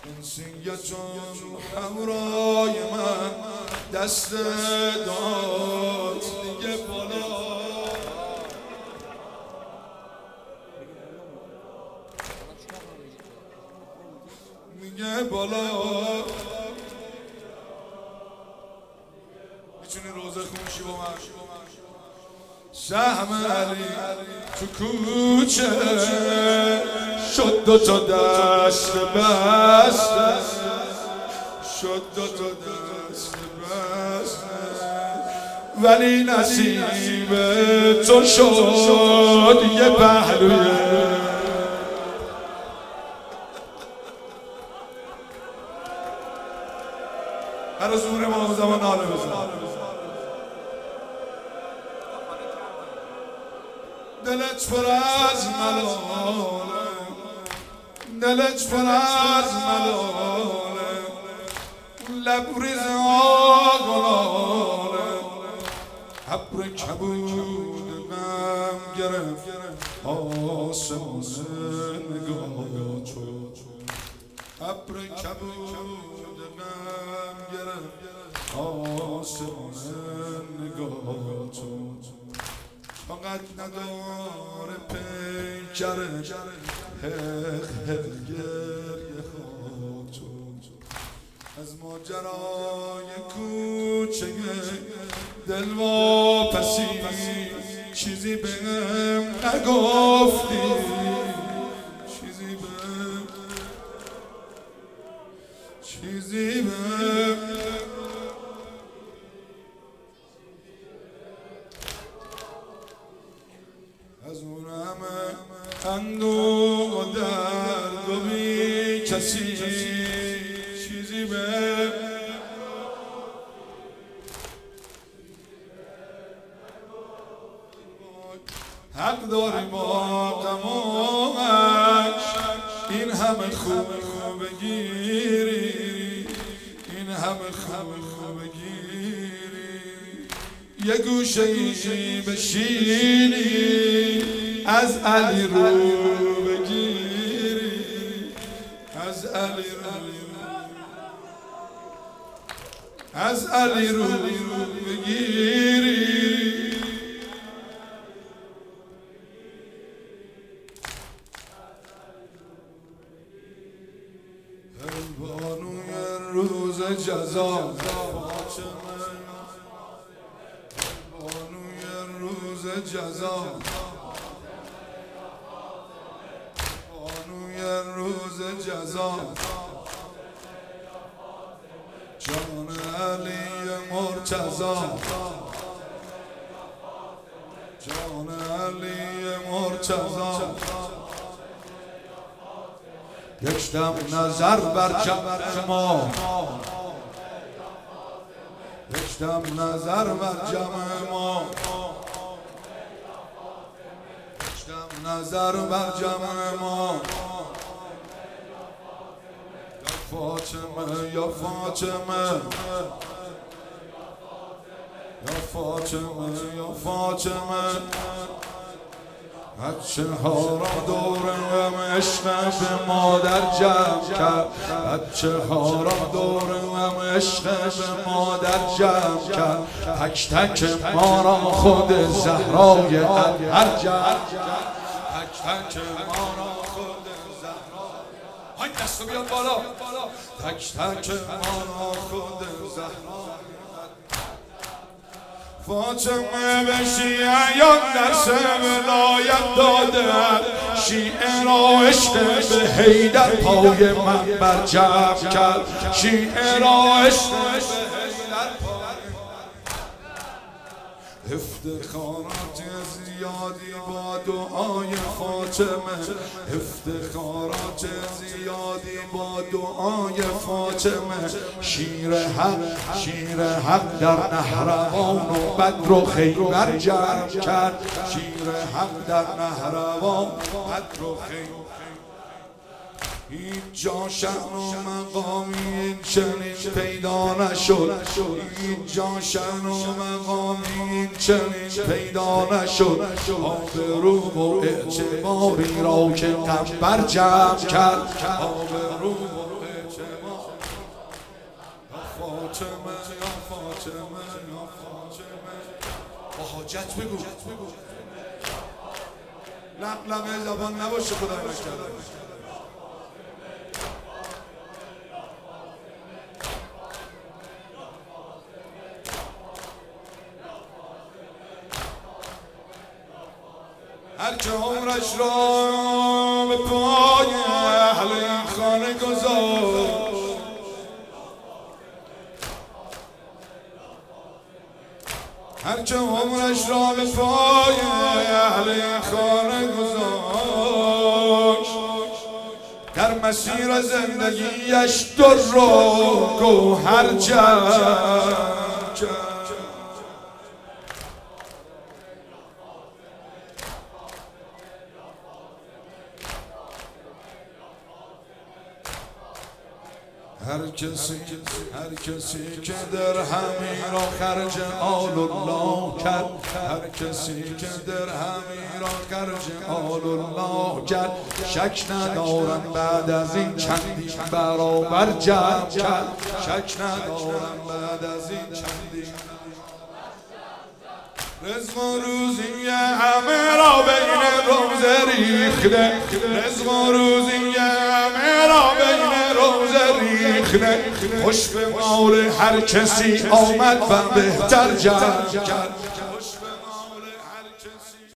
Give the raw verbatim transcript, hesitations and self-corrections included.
انسیتون همراه من دست داد دیگه بالا میگه بالا میتونی روزه خونشی با من سهم علی تو کوچه شد دو تا دست بسته شد دو تا دست بسته ولی نصیب تو شد یه پهلوی هر زور ما زمان ناله بزن دلت پر از ملاله دلت پر از ملاله لبریز آگلاله ابر کبود غم گرفت آسمان نگاه تو ابر کبود غم گرفت آسمان نگاه تو فقط نداره پیکره حق حق گریه خواب تو از ماجرای کوچه دل واپسی چیزی بهم نگفتی چیزی بهم چیزی بهم از اون همه اندوه و درد و بی کسی چیزی به حق داری با غماش این همه خوب بگیری این همه خوب بگیری یه گوشه ای بشینی از علی رو بگیری از علی رو از علی رو بگیری بانوی روز جزا بانوی روز جزا بانوی روز جزا جان علی مرتضی جان علی مرتضی یک دم نظر بر جمع ما یک دم نظر بر جمع ما یک دم نظر بر جمع ما یا فاطمه یا فاطمه یا فاطمه یا فاطمه بچه ها را دور هم عشق به مادر جمع کرد بچه ها را دور هم عشق به مادر جمع کرد تک تک ما را خود زهرای اطهر جمع کرد تک تک ما را خود زهرای های دستو بیاد بالا تک تک ما را خود زهرای فاطمه به شیعیان درس ولایت دادن شیعه را عشق به حیدر پای منبر جمع کرد شیعه را عشق به حیدر پای افتخارات زیادی با دعای فاطمه افتخارات زیادی با دعای فاطمه شیر حق شیر حق در نهروان و بدر و خیبر جمع کرد شیر حق در نهروان بدر و خیبر هیچ جا شأن و مقامی این چنین پیدا نشد هیچ جا شأن و مقامی این چنین پیدا نشد آبرو و اعتباری را که قنبر جمع کرد آبرو و حجت بگو لب لبه زبان نباشه خدا نکرده هر که عمرش را به پای اهل این خانه گذاشت هر که عمرش را به پای اهل این خانه گذاشت در مسیر زندگیش در و گوهر جمع هر کسی هر کسی که درهمی را خرج آل الله کرد هر کسی که درهمی را خرج آل الله کرد شک ندارم بعد از این چندین برابر جمع کرد شک ندارم بعد از این چندین رزق و روزی همه را بین روزه ریخته رزق و روزی همه را بین روزه ریخته خوش به مال هر کسی آمد و بهتر جمع کرد